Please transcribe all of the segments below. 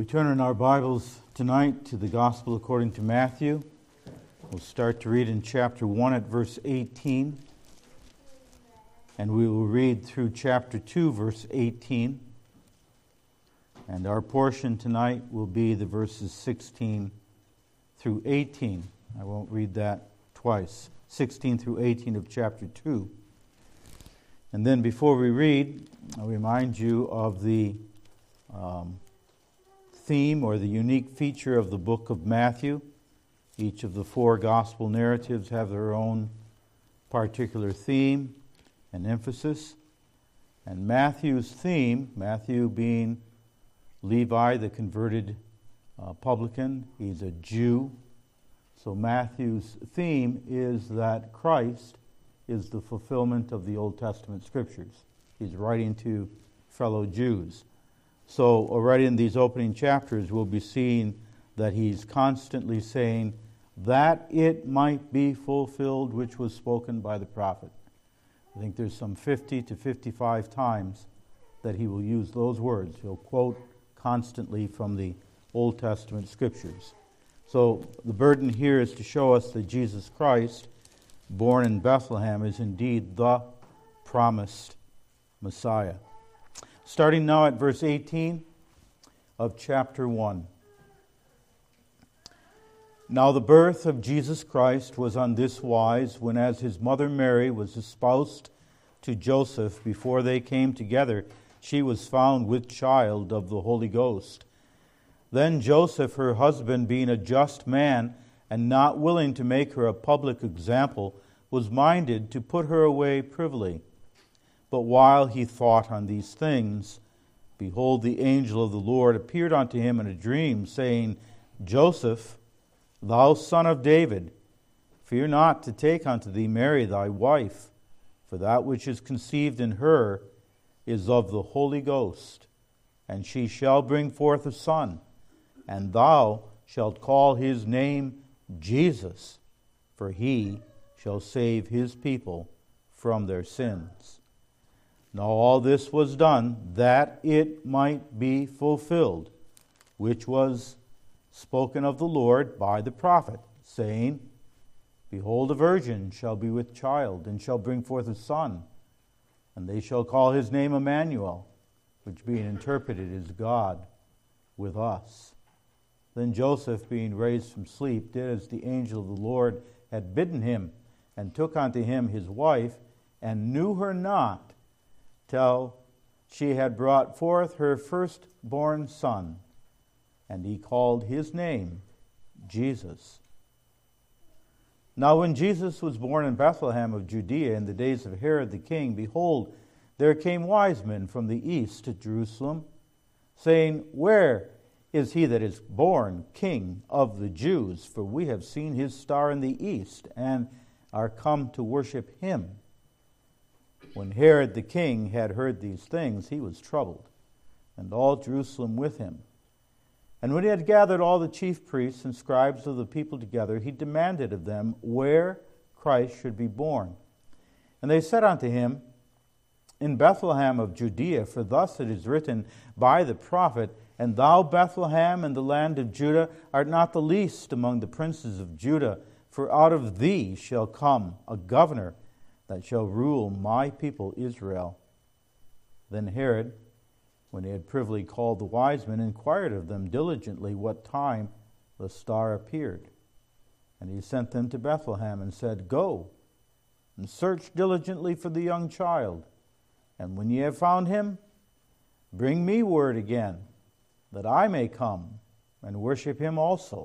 We turn in our Bibles tonight to the Gospel according to Matthew. We'll start to read in chapter 1 at verse 18. And we will read through chapter 2, verse 18. And our portion tonight will be the verses 16 through 18. I won't read that twice. 16 through 18 of chapter 2. And then before we read, I'll remind you of the theme or the unique feature of the book of Matthew. Each of the four gospel narratives have their own particular theme and emphasis. And Matthew's theme, Matthew being Levi, the converted publican, he's a Jew. So Matthew's theme is that Christ is the fulfillment of the Old Testament scriptures. He's writing to fellow Jews. So already in these opening chapters, we'll be seeing that he's constantly saying that it might be fulfilled which was spoken by the prophet. I think there's some 50 to 55 times that he will use those words. He'll quote constantly from the Old Testament scriptures. So the burden here is to show us that Jesus Christ, born in Bethlehem, is indeed the promised Messiah. Starting now at verse 18 of chapter 1. Now the birth of Jesus Christ was on this wise, when as his mother Mary was espoused to Joseph, before they came together, she was found with child of the Holy Ghost. Then Joseph, her husband, being a just man, and not willing to make her a public example, was minded to put her away privily. But while he thought on these things, behold, the angel of the Lord appeared unto him in a dream, saying, Joseph, thou son of David, fear not to take unto thee Mary thy wife, for that which is conceived in her is of the Holy Ghost, and she shall bring forth a son, and thou shalt call his name Jesus, for he shall save his people from their sins. Now all this was done that it might be fulfilled, which was spoken of the Lord by the prophet, saying, Behold, a virgin shall be with child, and shall bring forth a son, and they shall call his name Emmanuel, which being interpreted is God with us. Then Joseph, being raised from sleep, did as the angel of the Lord had bidden him, and took unto him his wife, and knew her not, till she had brought forth her firstborn son, and he called his name Jesus. Now when Jesus was born in Bethlehem of Judea in the days of Herod the king, behold, there came wise men from the east to Jerusalem, saying, Where is he that is born King of the Jews? For we have seen his star in the east, and are come to worship him. When Herod the king had heard these things, he was troubled, and all Jerusalem with him. And when he had gathered all the chief priests and scribes of the people together, he demanded of them where Christ should be born. And they said unto him, In Bethlehem of Judea, for thus it is written by the prophet, And thou, Bethlehem, in the land of Judah, art not the least among the princes of Judah, for out of thee shall come a governor that shall rule my people Israel. Then Herod, when he had privily called the wise men, inquired of them diligently what time the star appeared. And he sent them to Bethlehem, and said, Go, and search diligently for the young child, and when ye have found him, bring me word again, that I may come and worship him also.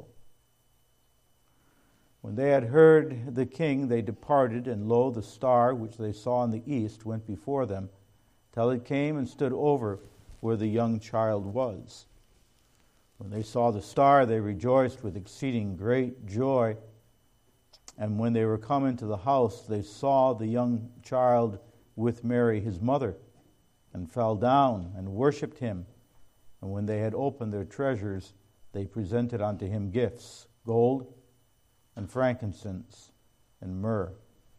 When they had heard the king, they departed, and lo, the star which they saw in the east went before them, till it came and stood over where the young child was. When they saw the star, they rejoiced with exceeding great joy. And when they were come into the house, they saw the young child with Mary his mother, and fell down and worshipped him. And when they had opened their treasures, they presented unto him gifts, gold, and frankincense, and myrrh.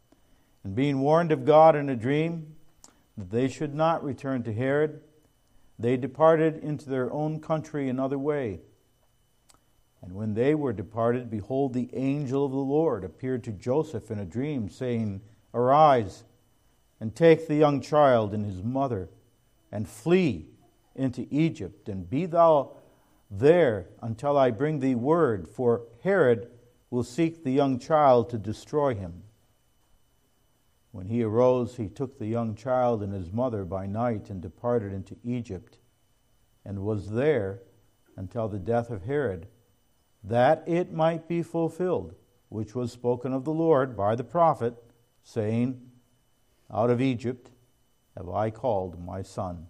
And being warned of God in a dream that they should not return to Herod, they departed into their own country another way. And when they were departed, behold, the angel of the Lord appeared to Joseph in a dream, saying, Arise, and take the young child and his mother, and flee into Egypt, and be thou there until I bring thee word, for Herod will seek the young child to destroy him. When he arose, he took the young child and his mother by night and departed into Egypt, and was there until the death of Herod, that it might be fulfilled, which was spoken of the Lord by the prophet, saying, Out of Egypt have I called my son.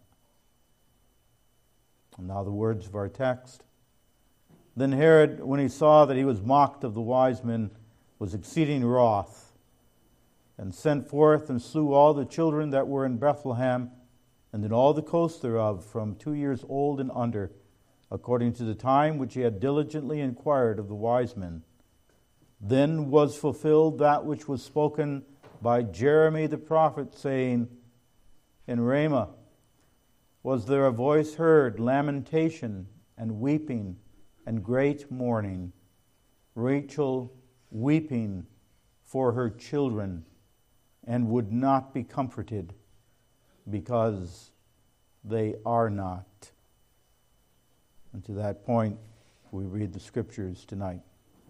And now the words of our text. Then Herod, when he saw that he was mocked of the wise men, was exceeding wroth, and sent forth and slew all the children that were in Bethlehem, and in all the coasts thereof, from 2 years old and under, according to the time which he had diligently inquired of the wise men. Then was fulfilled that which was spoken by Jeremy the prophet, saying, In Ramah was there a voice heard, lamentation and weeping and great mourning, Rachel weeping for her children, and would not be comforted, because they are not. And to that point, we read the Scriptures tonight.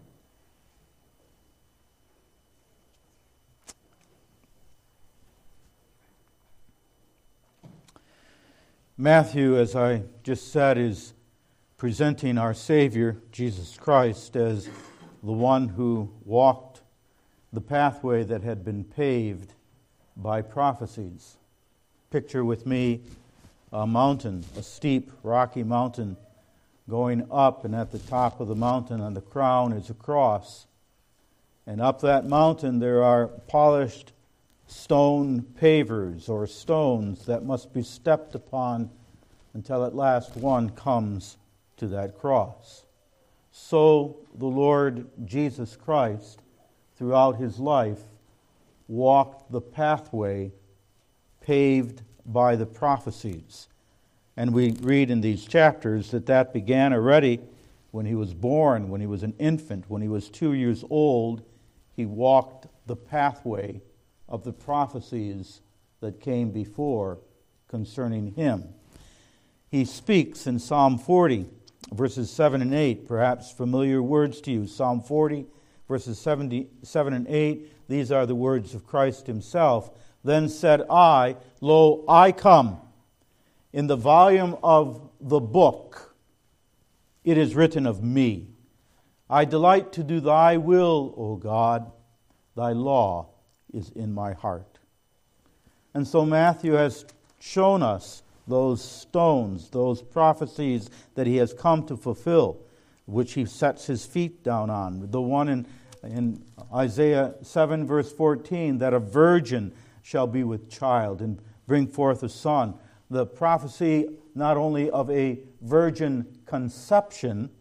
Matthew, as I just said, is presenting our Savior, Jesus Christ, as the one who walked the pathway that had been paved by prophecies. Picture with me a mountain, a steep, rocky mountain going up, and at the top of the mountain on the crown is a cross. And up that mountain there are polished stone pavers, or stones that must be stepped upon until at last one comes to that cross. So the Lord Jesus Christ, throughout his life, walked the pathway paved by the prophecies. And we read in these chapters that began already when he was born, when he was an infant, when he was 2 years old. He walked the pathway of the prophecies that came before concerning him. He speaks in Psalm 40, verses 7 and 8, perhaps familiar words to you. Psalm 40, verses 7 and 8, these are the words of Christ himself. Then said I, Lo, I come. In the volume of the book, it is written of me. I delight to do thy will, O God. Thy law is in my heart. And so Matthew has shown us those stones, those prophecies that he has come to fulfill, which he sets his feet down on. The one in Isaiah 7, verse 14, that a virgin shall be with child and bring forth a son. The prophecy not only of a virgin conception,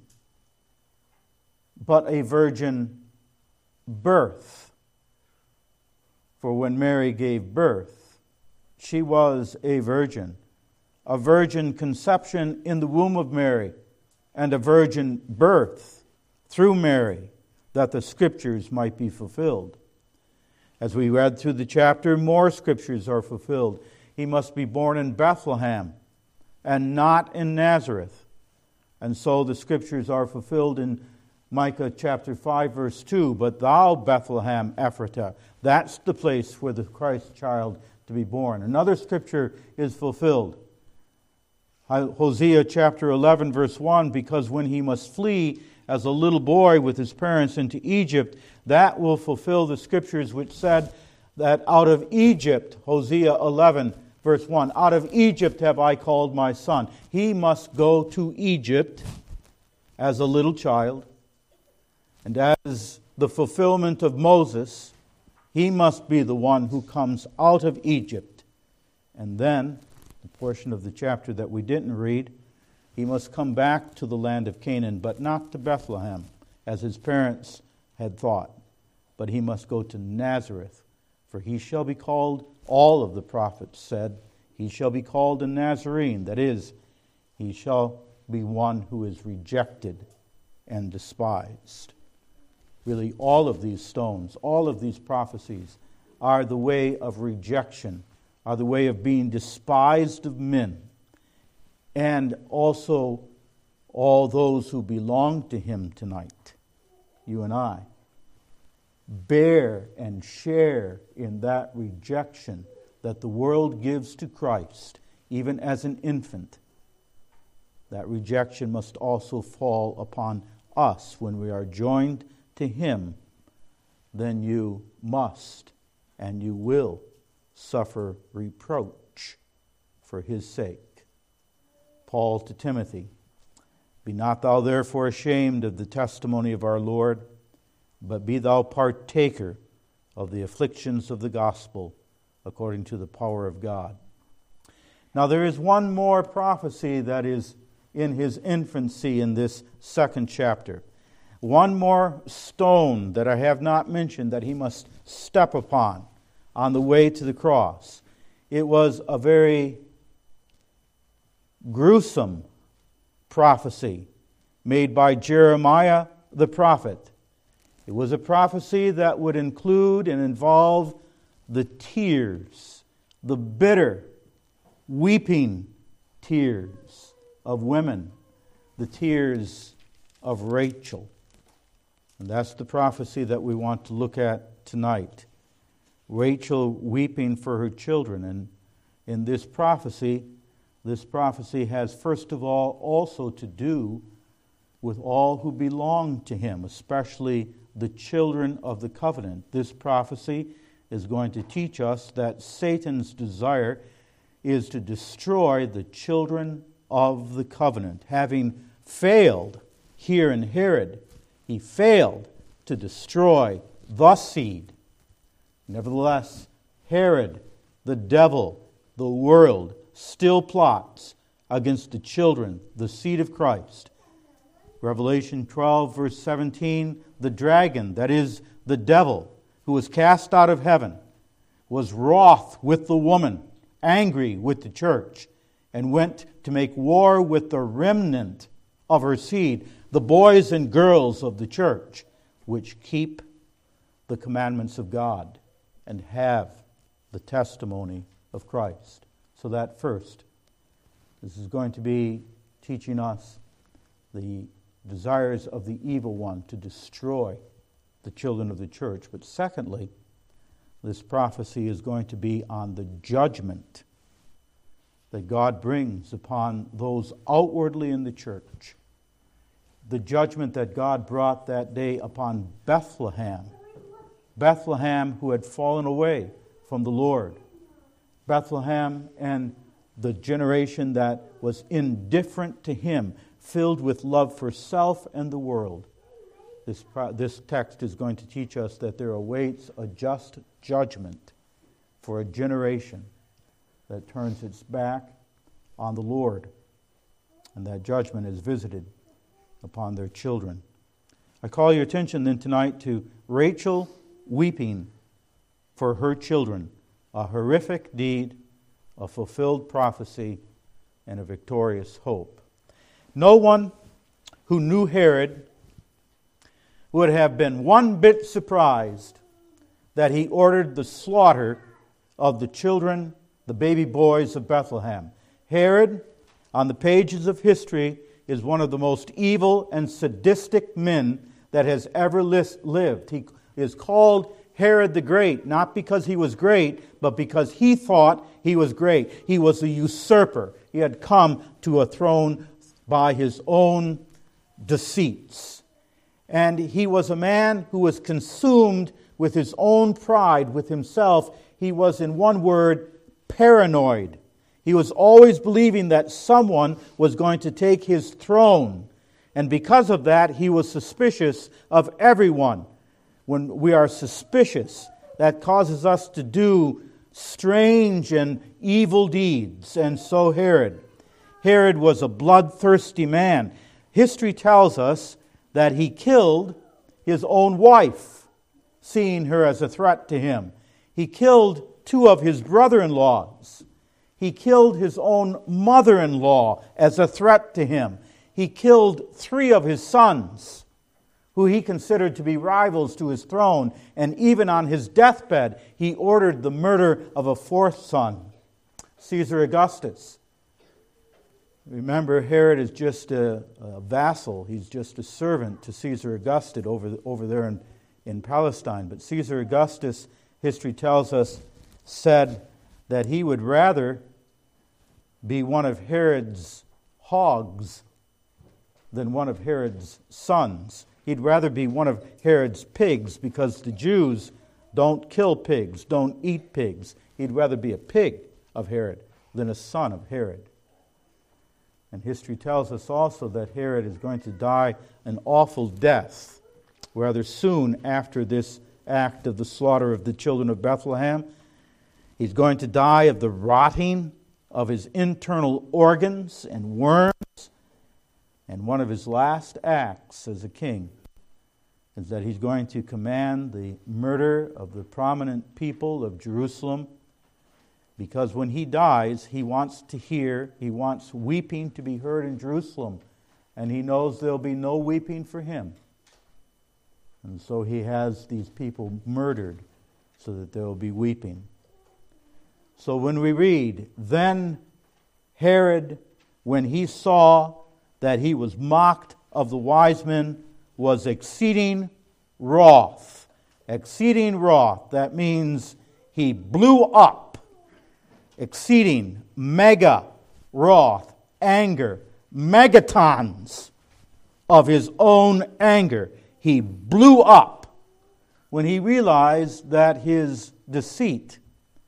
but a virgin birth. For when Mary gave birth, she was a virgin conception in the womb of Mary, and a virgin birth through Mary, that the Scriptures might be fulfilled. As we read through the chapter, more Scriptures are fulfilled. He must be born in Bethlehem and not in Nazareth. And so the Scriptures are fulfilled in Micah chapter 5, verse 2. But thou, Bethlehem Ephratah, that's the place for the Christ child to be born. Another Scripture is fulfilled. Hosea chapter 11, verse 1, because when he must flee as a little boy with his parents into Egypt, that will fulfill the Scriptures which said that out of Egypt, Hosea 11, verse 1, out of Egypt have I called my son. He must go to Egypt as a little child. And as the fulfillment of Moses, he must be the one who comes out of Egypt. And then, the portion of the chapter that we didn't read, he must come back to the land of Canaan, but not to Bethlehem, as his parents had thought. But he must go to Nazareth, for he shall be called, all of the prophets said, he shall be called a Nazarene, that is, He shall be one who is rejected and despised. Really, all of these stones, all of these prophecies are the way of rejection, are the way of being despised of men, and also all those who belong to him tonight, you and I, bear and share in that rejection that the world gives to Christ, even as an infant. That rejection must also fall upon us when we are joined to him. Then you must and you will suffer reproach for his sake. Paul to Timothy, be not thou therefore ashamed of the testimony of our Lord, but be thou partaker of the afflictions of the gospel according to the power of God. Now there is one more prophecy that is in his infancy in this second chapter. One more stone that I have not mentioned that he must step upon on the way to the cross. It was a very gruesome prophecy made by Jeremiah the prophet. It was a prophecy that would include and involve the tears, the bitter, weeping tears of women, the tears of Rachel. And that's the prophecy that we want to look at tonight. Rachel weeping for her children. And in this prophecy has first of all also to do with all who belong to him, especially the children of the covenant. This prophecy is going to teach us that Satan's desire is to destroy the children of the covenant. Having failed here in Herod, he failed to destroy the seed. Nevertheless, Herod, the devil, the world, still plots against the children, the seed of Christ. Revelation 12, verse 17, the dragon, that is the devil, who was cast out of heaven, was wroth with the woman, angry with the church, and went to make war with the remnant of her seed, the boys and girls of the church, which keep the commandments of God and have the testimony of Christ. So that first, this is going to be teaching us the desires of the evil one to destroy the children of the church. But secondly, this prophecy is going to be on the judgment that God brings upon those outwardly in the church. The judgment that God brought that day upon Bethlehem. Bethlehem, who had fallen away from the Lord. Bethlehem and the generation that was indifferent to him, filled with love for self and the world. This text is going to teach us that there awaits a just judgment for a generation that turns its back on the Lord. And that judgment is visited upon their children. I call your attention then tonight to Rachel weeping for her children, a horrific deed, a fulfilled prophecy, and a victorious hope. No one who knew Herod would have been one bit surprised that he ordered the slaughter of the children, the baby boys of Bethlehem. Herod, on the pages of history, is one of the most evil and sadistic men that has ever lived. He is called Herod the Great, not because he was great, but because he thought he was great. He was a usurper. He had come to a throne by his own deceits. And he was a man who was consumed with his own pride, with himself. He was, in one word, paranoid. He was always believing that someone was going to take his throne. And because of that, he was suspicious of everyone. When we are suspicious, that causes us to do strange and evil deeds. And so Herod was a bloodthirsty man. History tells us that he killed his own wife, seeing her as a threat to him. He killed two of his brother-in-laws. He killed his own mother-in-law as a threat to him. He killed 3 of his sons, who he considered to be rivals to his throne. And even on his deathbed, he ordered the murder of a 4th son, Caesar Augustus. Remember, Herod is just a vassal. He's just a servant to Caesar Augustus over there in Palestine. But Caesar Augustus, history tells us, said that he would rather be one of Herod's hogs than one of Herod's sons. He'd rather be one of Herod's pigs, because the Jews don't kill pigs, don't eat pigs. He'd rather be a pig of Herod than a son of Herod. And history tells us also that Herod is going to die an awful death rather soon after this act of the slaughter of the children of Bethlehem. He's going to die of the rotting of his internal organs and worms. And one of his last acts as a king is that he's going to command the murder of the prominent people of Jerusalem, because when he dies, he wants weeping to be heard in Jerusalem, and he knows there'll be no weeping for him. And so he has these people murdered so that there will be weeping. So when we read, then Herod, when he saw that he was mocked of the wise men, was exceeding wroth. Exceeding wroth, that means he blew up. Exceeding, mega, wrath, anger, megatons of his own anger. He blew up when he realized that his deceit,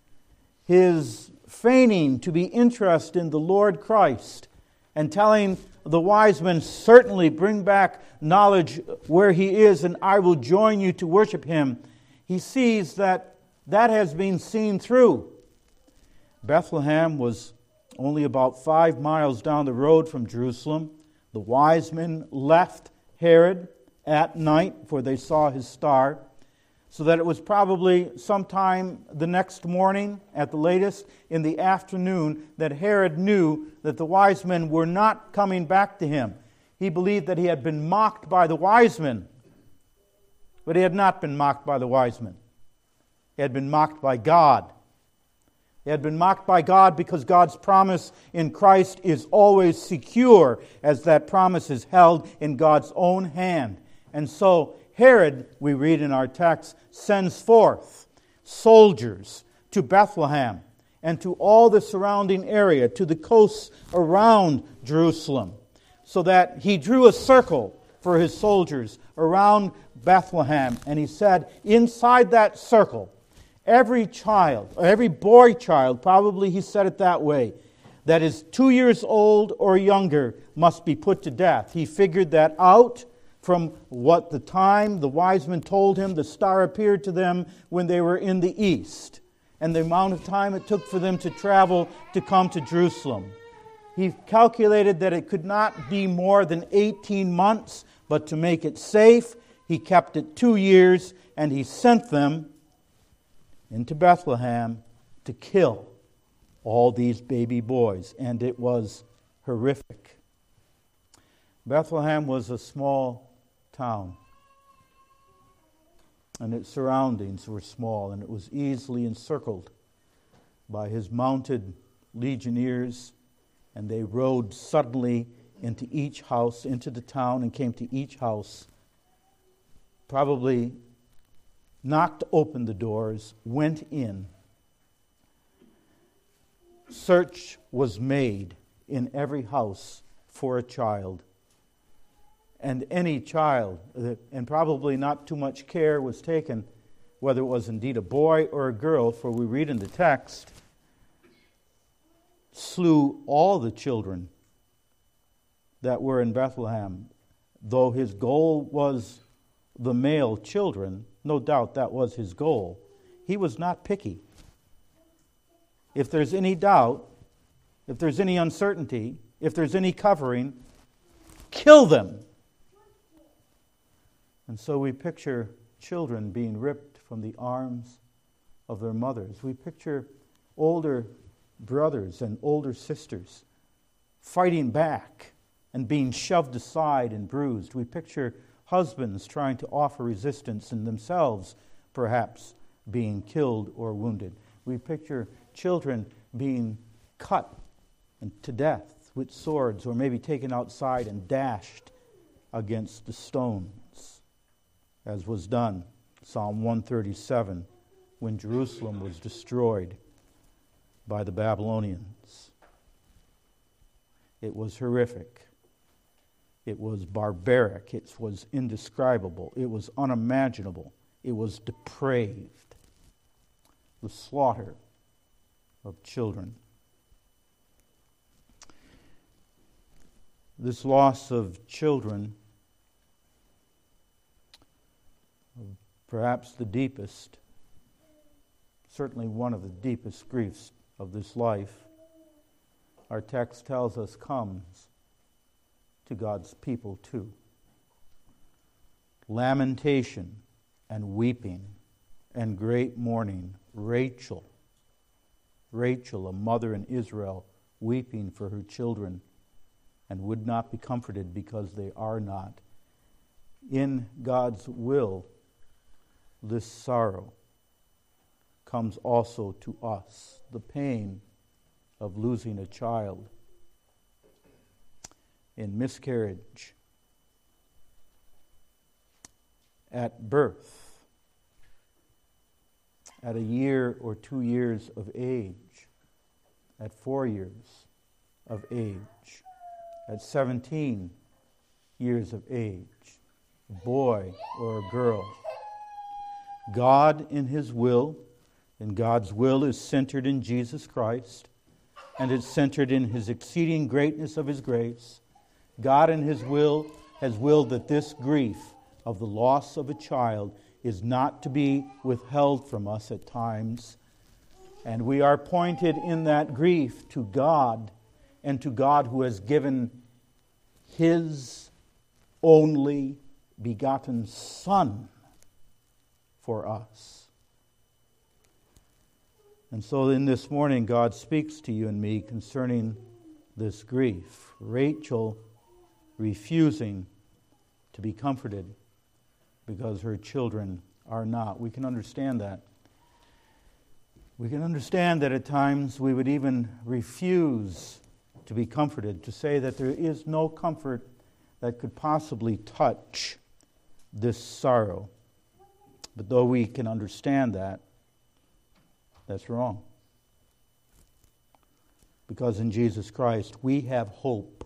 his feigning to be interested in the Lord Christ, and telling the wise men, certainly bring back knowledge where he is and I will join you to worship him. He sees that has been seen through. Bethlehem was only about 5 miles down the road from Jerusalem. The wise men left Herod at night, for they saw his star, so that it was probably sometime the next morning, at the latest, in the afternoon, that Herod knew that the wise men were not coming back to him. He believed that he had been mocked by the wise men, but he had not been mocked by the wise men. He had been mocked by God. He had been mocked by God because God's promise in Christ is always secure, as that promise is held in God's own hand. And so Herod, we read in our text, sends forth soldiers to Bethlehem and to all the surrounding area, to the coasts around Jerusalem, so that he drew a circle for his soldiers around Bethlehem. And he said, inside that circle, every child, or every boy child, probably he said it that way, that is 2 years old or younger must be put to death. He figured that out from what the time the wise men told him the star appeared to them when they were in the east, and the amount of time it took for them to travel to come to Jerusalem. He calculated that it could not be more than 18 months, but to make it safe, he kept it 2 years, and he sent them into Bethlehem to kill all these baby boys. And it was horrific. Bethlehem was a small town, and its surroundings were small, and it was easily encircled by his mounted legionnaires, and they rode suddenly into each house, into the town, and came to each house, probably knocked open the doors, went in. Search was made in every house for a child. And any child, and probably not too much care was taken, whether it was indeed a boy or a girl, for we read in the text, slew all the children that were in Bethlehem. Though his goal was the male children, no doubt that was his goal, he was not picky. If there's any doubt, if there's any uncertainty, if there's any covering, kill them. And so we picture children being ripped from the arms of their mothers. We picture older brothers and older sisters fighting back and being shoved aside and bruised. We picture husbands trying to offer resistance and themselves perhaps being killed or wounded. We picture children being cut to death with swords, or maybe taken outside and dashed against the stones, as was done, Psalm 137, when Jerusalem was destroyed by the Babylonians. It was horrific. It was barbaric. It was indescribable. It was unimaginable. It was depraved. The slaughter of children. This loss of children, perhaps the deepest, certainly one of the deepest griefs of this life, our text tells us comes to God's people too. Lamentation and weeping and great mourning. Rachel, a mother in Israel, weeping for her children and would not be comforted because they are not. In God's will, this sorrow comes also to us, the pain of losing a child in miscarriage, at birth, at a year or 2 years of age, at 4 years of age, at 17 years of age, a boy or a girl. God in His will, and God's will is centered in Jesus Christ, and it's centered in His exceeding greatness of His grace. God in His will has willed that this grief of the loss of a child is not to be withheld from us at times. And we are pointed in that grief to God, and to God who has given His only begotten Son for us. And so in this morning, God speaks to you and me concerning this grief. Rachel refusing to be comforted because her children are not. We can understand that. We can understand that at times we would even refuse to be comforted, to say that there is no comfort that could possibly touch this sorrow. But though we can understand that, that's wrong. Because in Jesus Christ we have hope.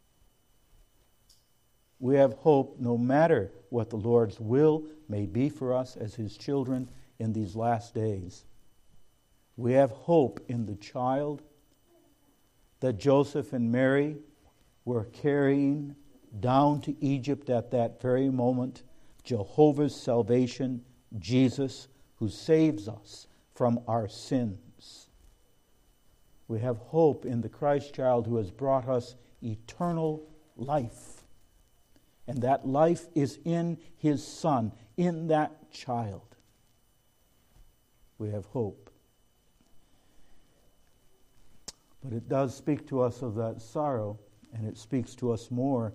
We have hope no matter what the Lord's will may be for us as His children in these last days. We have hope in the child that Joseph and Mary were carrying down to Egypt at that very moment. Jehovah's salvation, Jesus, who saves us from our sins. We have hope in the Christ child who has brought us eternal life. And that life is in His Son, in that child. We have hope. But it does speak to us of that sorrow, and it speaks to us more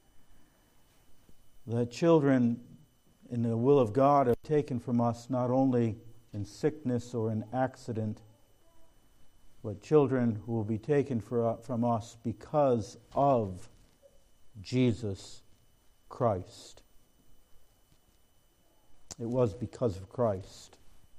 that children in the will of God are taken from us not only in sickness or in accident, but children who will be taken from us because of Jesus Christ. It was because of Christ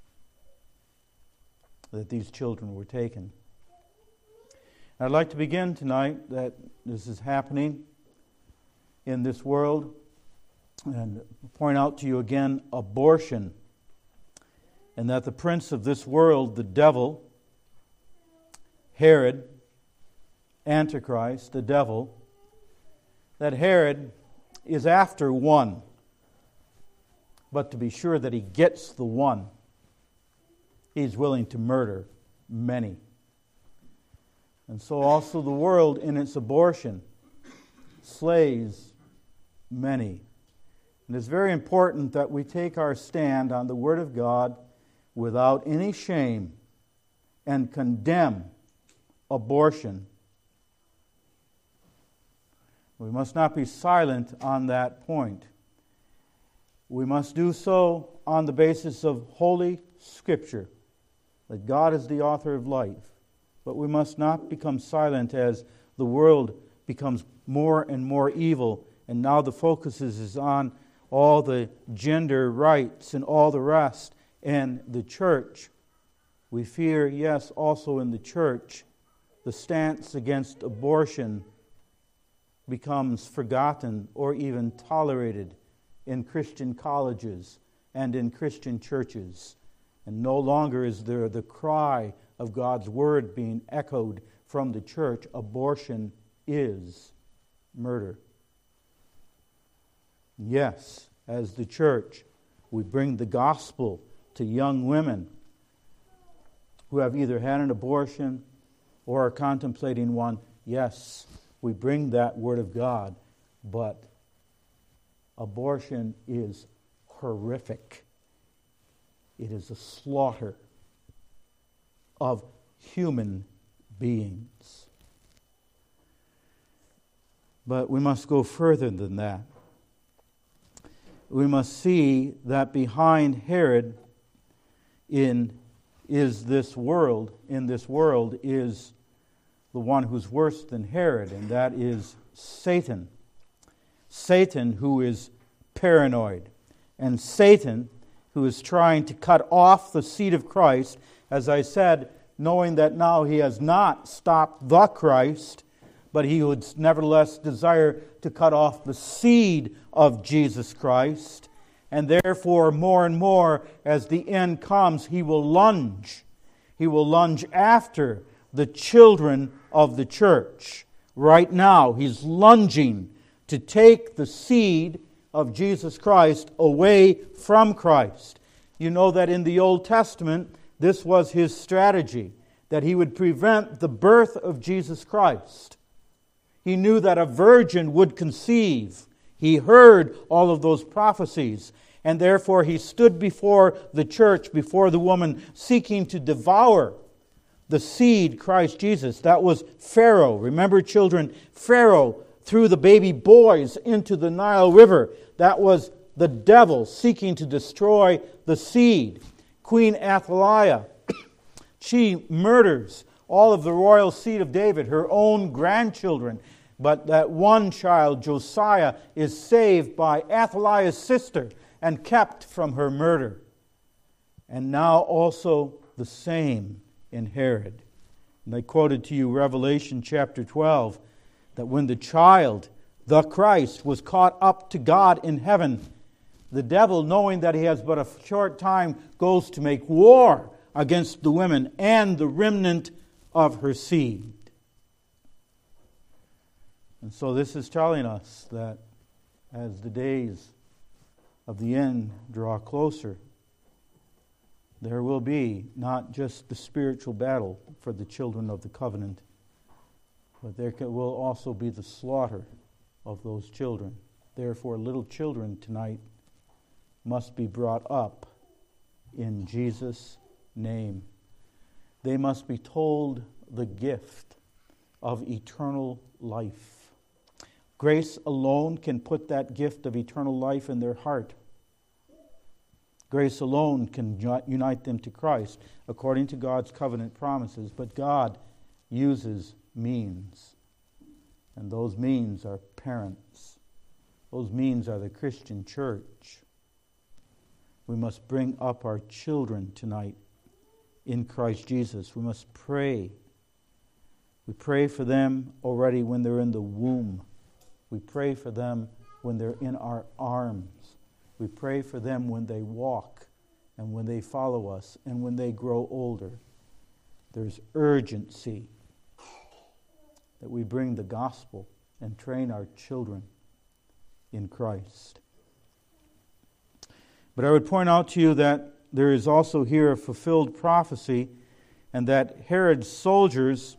that these children were taken. I'd like to begin tonight that this is happening in this world and point out to you again abortion, and that the prince of this world, the devil, Herod, Antichrist, the devil, that Herod is after one, but to be sure that he gets the one, he's willing to murder many. And so also the world in its abortion slays many. And it's very important that we take our stand on the Word of God without any shame and condemn abortion. We must not be silent on that point. We must do so on the basis of Holy Scripture, that God is the author of life. But we must not become silent as the world becomes more and more evil, and now the focus is on all the gender rights and all the rest, and the church. We fear, yes, also in the church, the stance against abortion becomes forgotten or even tolerated in Christian colleges and in Christian churches. And no longer is there the cry of God's word being echoed from the church, abortion is murder. Yes, as the church, we bring the gospel to young women who have either had an abortion or are contemplating one. Yes, we bring that word of God, but abortion is horrific. It is a slaughter of human beings. But we must go further than that. We must see that behind Herod in this world is the one who's worse than Herod, and that is Satan. Satan, who is paranoid, and Satan, who is trying to cut off the seed of Christ, as I said, knowing that now he has not stopped the Christ, but he would nevertheless desire to cut off the seed of Jesus Christ. And therefore, more and more, as the end comes, he will lunge. He will lunge after the children of the church. Right now, he's lunging to take the seed of Jesus Christ away from Christ. You know that in the Old Testament, this was his strategy, that he would prevent the birth of Jesus Christ. He knew that a virgin would conceive. He heard all of those prophecies, and therefore he stood before the church, before the woman, seeking to devour the seed, Christ Jesus. That was Pharaoh. Remember, children, Pharaoh threw the baby boys into the Nile River. That was the devil seeking to destroy the seed. Queen Athaliah, she murders all of the royal seed of David, her own grandchildren. But that one child, Josiah, is saved by Athaliah's sister and kept from her murder. And now also the same in Herod. And I quoted to you Revelation chapter 12, that when the child, the Christ, was caught up to God in heaven, the devil, knowing that he has but a short time, goes to make war against the women and the remnant of her seed. And so this is telling us that as the days of the end draw closer, there will be not just the spiritual battle for the children of the covenant, but there will also be the slaughter of those children. Therefore, little children tonight must be brought up in Jesus' name. They must be told the gift of eternal life. Grace alone can put that gift of eternal life in their heart. Grace alone can unite them to Christ according to God's covenant promises. But God uses means. And those means are parents. Those means are the Christian church. We must bring up our children tonight in Christ Jesus. We must pray. We pray for them already when they're in the womb. We pray for them when they're in our arms. We pray for them when they walk and when they follow us and when they grow older. There's urgency that we bring the gospel and train our children in Christ. But I would point out to you that there is also here a fulfilled prophecy, and that Herod's soldiers,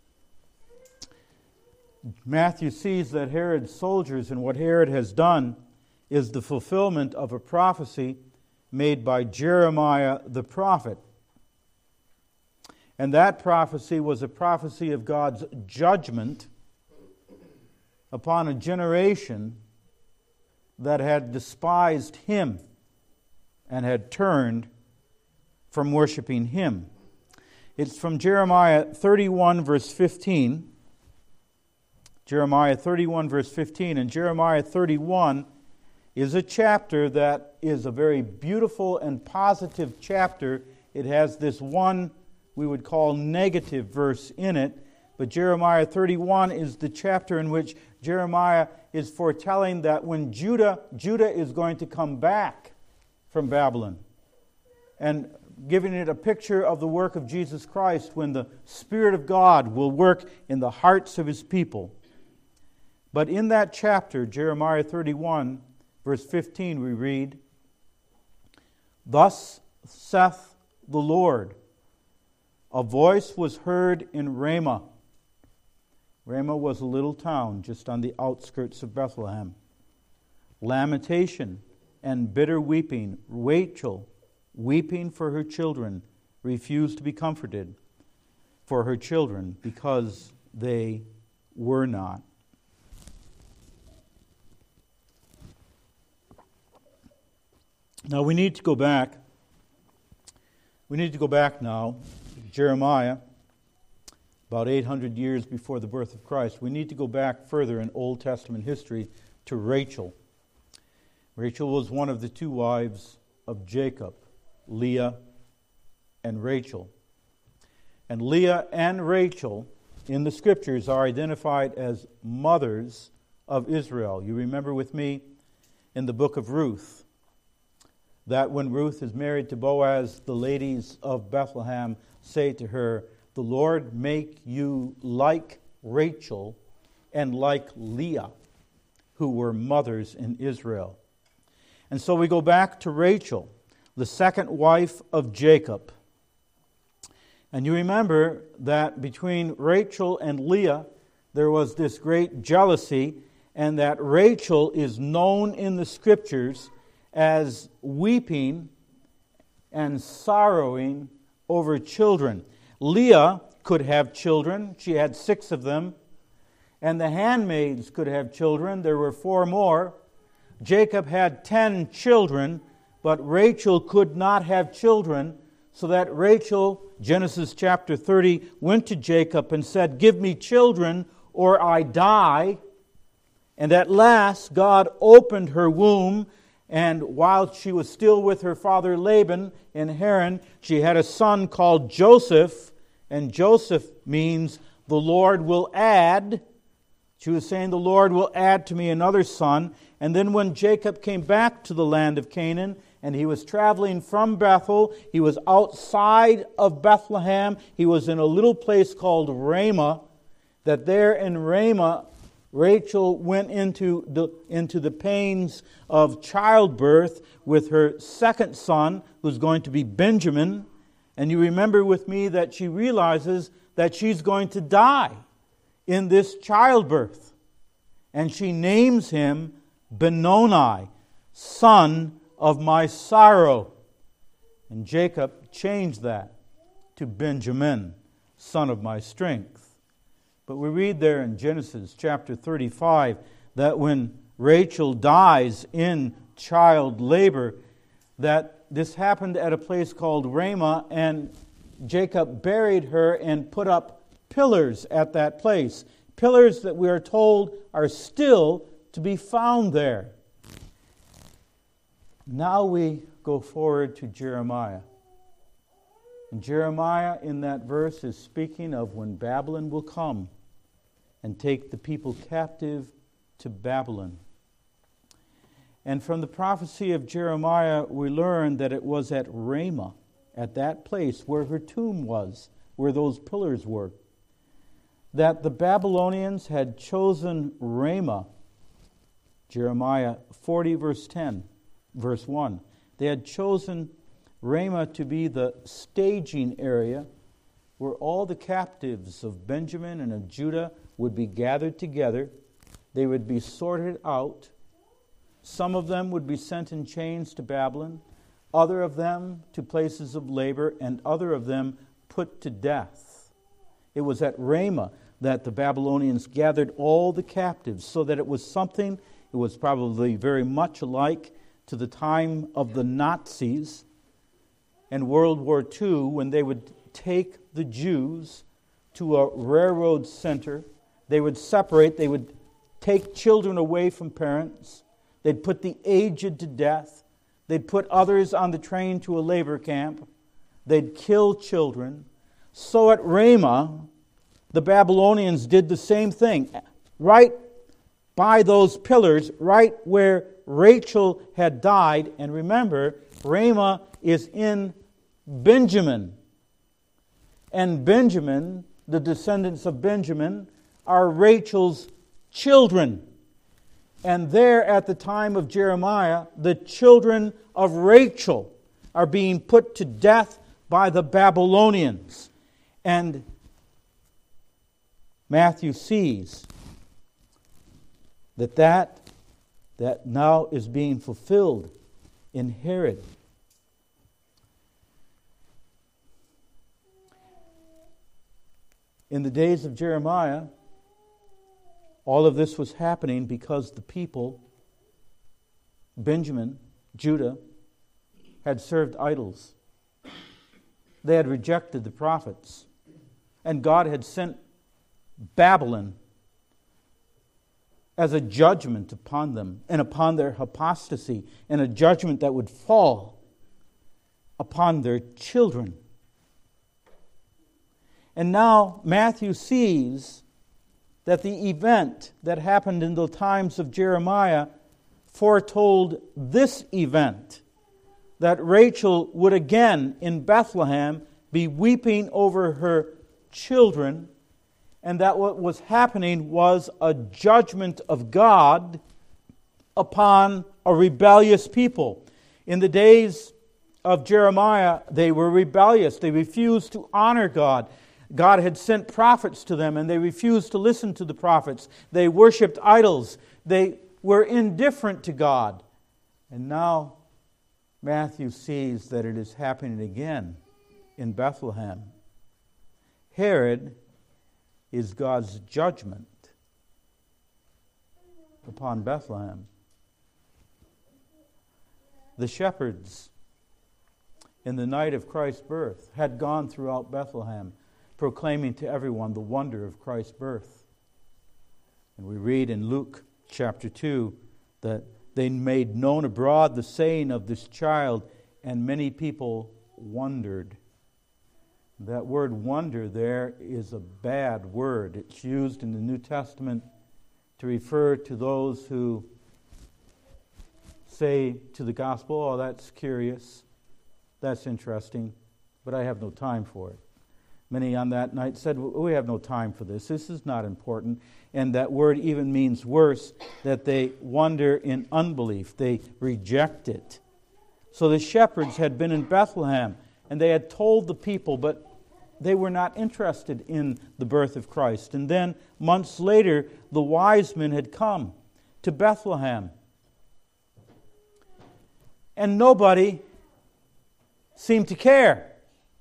Matthew sees that Herod's soldiers and what Herod has done is the fulfillment of a prophecy made by Jeremiah the prophet. And that prophecy was a prophecy of God's judgment upon a generation that had despised Him and had turned from worshiping Him. It's from Jeremiah 31, verse 15. Jeremiah 31, verse 15. And Jeremiah 31 is a chapter that is a very beautiful and positive chapter. It has this one we would call negative verse in it. But Jeremiah 31 is the chapter in which Jeremiah is foretelling that when Judah is going to come back from Babylon, and giving it a picture of the work of Jesus Christ when the Spirit of God will work in the hearts of His people. But in that chapter, Jeremiah 31, verse 15, we read, "Thus saith the Lord, a voice was heard in Ramah." Ramah was a little town just on the outskirts of Bethlehem. "Lamentation and bitter weeping. Rachel, weeping for her children, refused to be comforted for her children because they were not." Now we need to go back. We need to go back now, Jeremiah, about 800 years before the birth of Christ. We need to go back further in Old Testament history to Rachel. Rachel was one of the two wives of Jacob, Leah and Rachel. And Leah and Rachel in the Scriptures are identified as mothers of Israel. You remember with me in the book of Ruth that when Ruth is married to Boaz, the ladies of Bethlehem say to her, "The Lord make you like Rachel and like Leah, who were mothers in Israel." And so we go back to Rachel, the second wife of Jacob. And you remember that between Rachel and Leah, there was this great jealousy, and that Rachel is known in the Scriptures as weeping and sorrowing over children. Leah could have children. She had 6 of them. And the handmaids could have children. There were 4 more. Jacob had 10 children, but Rachel could not have children, so that Rachel, Genesis chapter 30, went to Jacob and said, "Give me children or I die." And at last God opened her womb, and while she was still with her father Laban in Haran, she had a son called Joseph, and Joseph means the Lord will add. She was saying, "The Lord will add to me another son." And then when Jacob came back to the land of Canaan, and he was traveling from Bethel, he was outside of Bethlehem, he was in a little place called Ramah, that there in Ramah, Rachel went into the pains of childbirth with her second son, who's going to be Benjamin. And you remember with me that she realizes that she's going to die in this childbirth. And she names him Benoni, son of my sorrow. And Jacob changed that to Benjamin, son of my strength. But we read there in Genesis chapter 35 that when Rachel dies in child labor, that this happened at a place called Ramah, and Jacob buried her and put up pillars at that place. Pillars that we are told are still to be found there. Now we go forward to Jeremiah. And Jeremiah in that verse is speaking of when Babylon will come and take the people captive to Babylon. And from the prophecy of Jeremiah, we learn that it was at Ramah, at that place where her tomb was, where those pillars were, that the Babylonians had chosen Ramah. Jeremiah 40, verse 1. They had chosen Ramah to be the staging area where all the captives of Benjamin and of Judah would be gathered together. They would be sorted out. Some of them would be sent in chains to Babylon, other of them to places of labor, and other of them put to death. It was at Ramah that the Babylonians gathered all the captives, so that it was probably very much alike to the time of the Nazis and World War II, when they would take the Jews to a railroad center. They would separate, they would take children away from parents. They'd put the aged to death. They'd put others on the train to a labor camp. They'd kill children. So at Ramah, the Babylonians did the same thing. Right by those pillars, right where Rachel had died. And remember, Ramah is in Benjamin. And Benjamin, the descendants of Benjamin, are Rachel's children. And there at the time of Jeremiah, the children of Rachel are being put to death by the Babylonians. And Matthew sees that now is being fulfilled in Herod. In the days of Jeremiah, all of this was happening because the people, Benjamin, Judah, had served idols. They had rejected the prophets. And God had sent Babylon as a judgment upon them and upon their apostasy, and a judgment that would fall upon their children. And now Matthew sees that the event that happened in the times of Jeremiah foretold this event, that Rachel would again in Bethlehem be weeping over her children, and that what was happening was a judgment of God upon a rebellious people. In the days of Jeremiah, they were rebellious. They refused to honor God. God had sent prophets to them, and they refused to listen to the prophets. They worshipped idols. They were indifferent to God. And now Matthew sees that it is happening again in Bethlehem. Herod is God's judgment upon Bethlehem. The shepherds in the night of Christ's birth had gone throughout Bethlehem, proclaiming to everyone the wonder of Christ's birth. And we read in Luke chapter 2 that they made known abroad the saying of this child, and many people wondered. That word wonder there is a bad word. It's used in the New Testament to refer to those who say to the gospel, "Oh, that's curious, that's interesting, but I have no time for it." Many on that night said, "We have no time for this. This is not important." And that word even means worse, that they wonder in unbelief. They reject it. So the shepherds had been in Bethlehem, and they had told the people, but they were not interested in the birth of Christ. And then months later, the wise men had come to Bethlehem. And nobody seemed to care.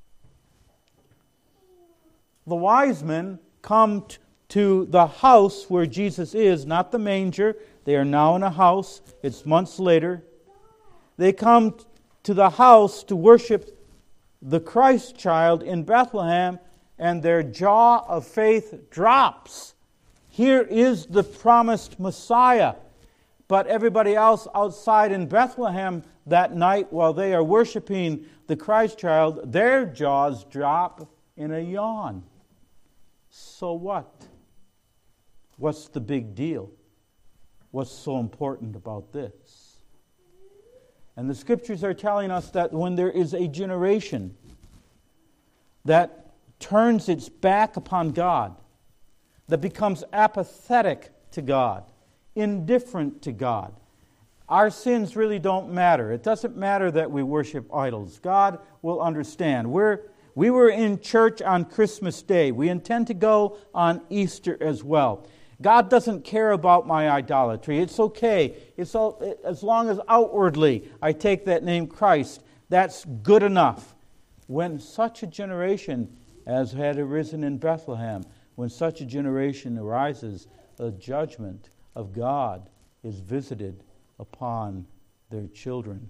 The wise men come to the house where Jesus is, not the manger. They are now in a house. It's months later. They come to the house to worship the Christ child in Bethlehem, and their jaw of faith drops. Here is the promised Messiah. But everybody else outside in Bethlehem that night, while they are worshiping the Christ child, their jaws drop in a yawn. So what? What's the big deal? What's so important about this? And the Scriptures are telling us that when there is a generation that turns its back upon God, that becomes apathetic to God, indifferent to God, our sins really don't matter. It doesn't matter that we worship idols. God will understand. We were in church on Christmas Day. We intend to go on Easter as well. God doesn't care about my idolatry. It's okay. As long as outwardly I take that name Christ, that's good enough. when such a generation as had arisen in Bethlehem, when such a generation arises, the judgment of God is visited upon their children.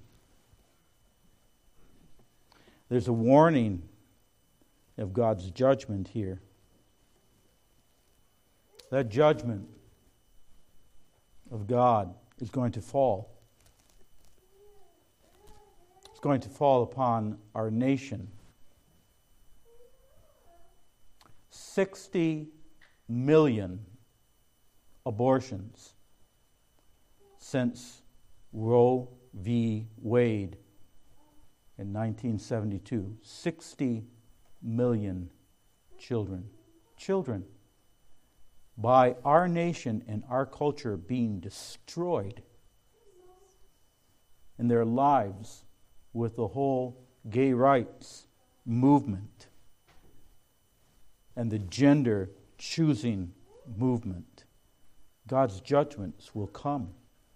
There's a warning of God's judgment here. That judgment of God is going to fall. It's going to fall upon our nation. 60 million abortions since Roe v. Wade in 1972. 60 million children. Children. By our nation and our culture being destroyed in their lives with the whole gay rights movement and the gender choosing movement. God's judgments will come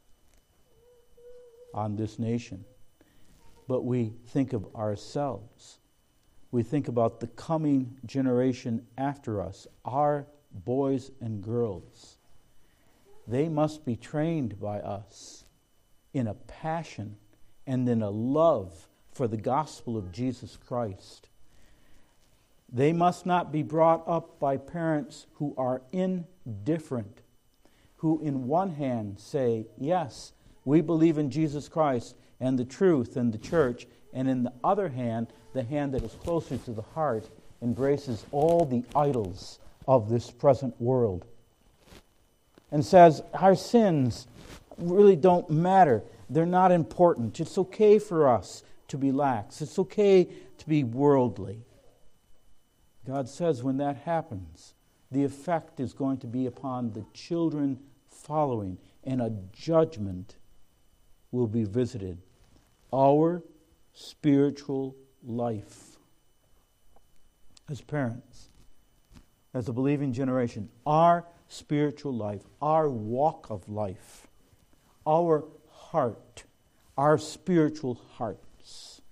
on this nation. But we think of ourselves. We think about the coming generation after us, our boys and girls. They must be trained by us in a passion and in a love for the gospel of Jesus Christ. They must not be brought up by parents who are indifferent, who in one hand say, yes, we believe in Jesus Christ and the truth and the church, and in the other hand, the hand that is closer to the heart embraces all the idols of this present world and says, our sins really don't matter. They're not important. It's okay for us to be lax. It's okay to be worldly. God says when that happens, the effect is going to be upon the children following, and a judgment will be visited. Our spiritual life as parents, as a believing generation, our spiritual life, our walk of life, our heart, our spiritual hearts,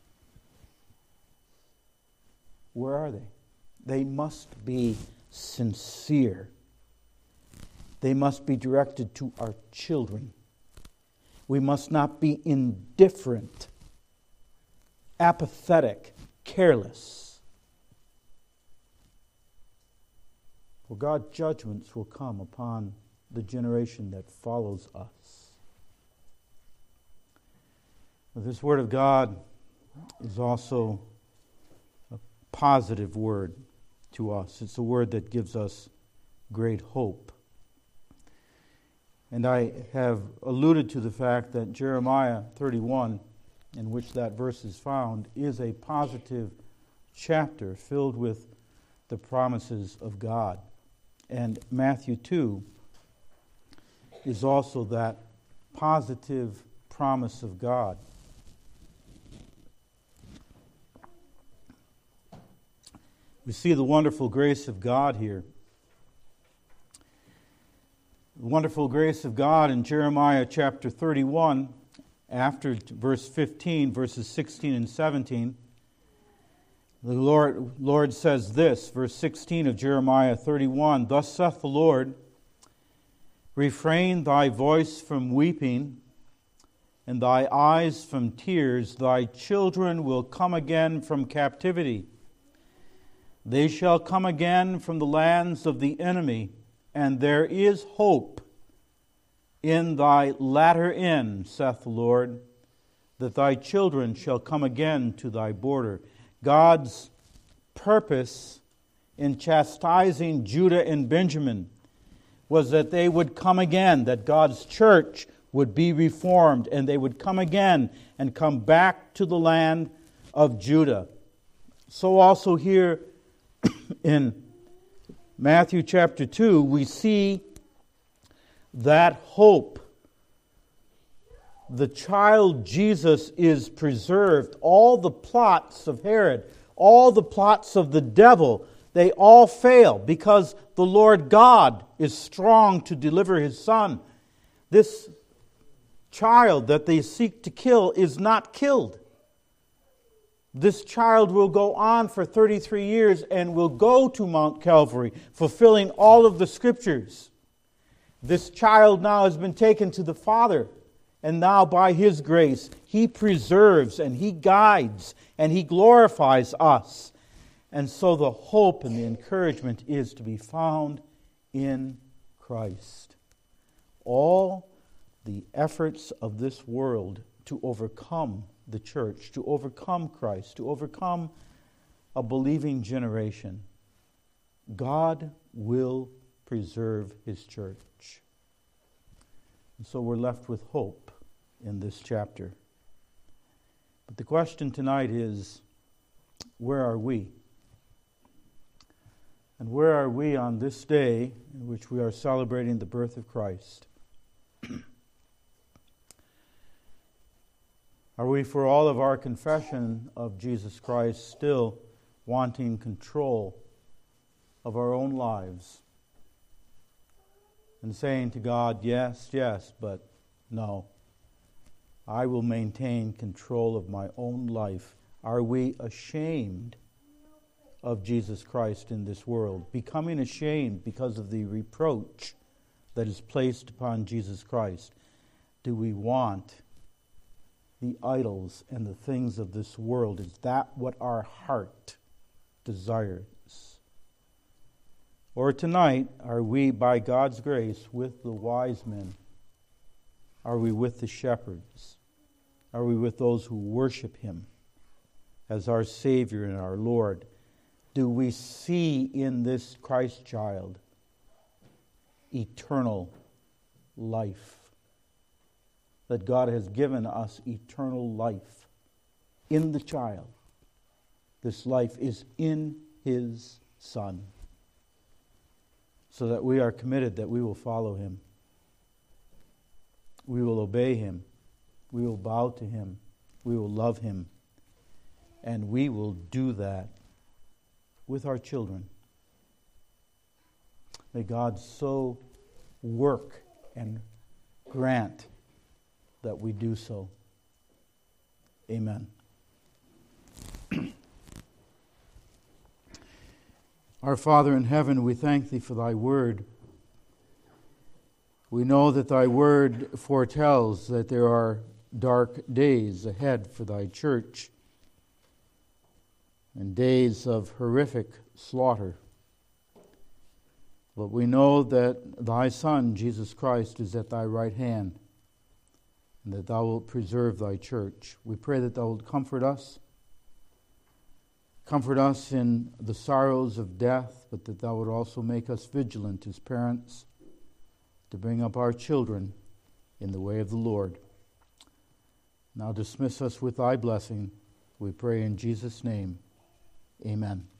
where are they? They must be sincere. They must be directed to our children. We must not be indifferent, apathetic, careless. For God's judgments will come upon the generation that follows us. This word of God is also a positive word to us. It's a word that gives us great hope. And I have alluded to the fact that Jeremiah 31, in which that verse is found, is a positive chapter filled with the promises of God. And Matthew 2 is also that positive promise of God. We see the wonderful grace of God here. The wonderful grace of God in Jeremiah chapter 31, after verse 15, verses 16 and 17. The Lord says this, verse 16 of Jeremiah 31, Thus saith the Lord, Refrain thy voice from weeping, and thy eyes from tears. Thy children will come again from captivity. They shall come again from the lands of the enemy, and there is hope in thy latter end, saith the Lord, that thy children shall come again to thy border. God's purpose in chastising Judah and Benjamin was that they would come again, that God's church would be reformed, and they would come again and come back to the land of Judah. So also here in Matthew chapter 2, we see that hope. The child Jesus is preserved. All the plots of Herod, all the plots of the devil, they all fail because the Lord God is strong to deliver His Son. This child that they seek to kill is not killed. This child will go on for 33 years and will go to Mount Calvary, fulfilling all of the Scriptures. This child now has been taken to the Father, and now by His grace, He preserves and He guides and He glorifies us. And so the hope and the encouragement is to be found in Christ. All the efforts of this world to overcome the church, to overcome Christ, to overcome a believing generation, God will preserve His church. And so we're left with hope in this chapter. But the question tonight is, where are we? And where are we on this day in which we are celebrating the birth of Christ? Are we, for all of our confession of Jesus Christ, still wanting control of our own lives? And saying to God, yes, yes, but no. I will maintain control of my own life. Are we ashamed of Jesus Christ in this world? Becoming ashamed because of the reproach that is placed upon Jesus Christ? Do we want the idols and the things of this world? Is that what our heart desires? Or tonight, are we, by God's grace, with the wise men? Are we with the shepherds? Are we with those who worship Him as our Savior and our Lord? Do we see in this Christ child eternal life? That God has given us eternal life in the child. This life is in His Son. So that we are committed that we will follow Him. We will obey Him. We will bow to Him. We will love Him. And we will do that with our children. May God so work and grant that we do so. Amen. Our Father in heaven, we thank Thee for Thy word. We know that Thy word foretells that there are dark days ahead for Thy church and days of horrific slaughter. But we know that Thy Son, Jesus Christ, is at Thy right hand, and that Thou wilt preserve Thy church. We pray that Thou wilt comfort us in the sorrows of death, but that Thou would also make us vigilant as parents to bring up our children in the way of the Lord. Now dismiss us with Thy blessing, we pray in Jesus' name. Amen.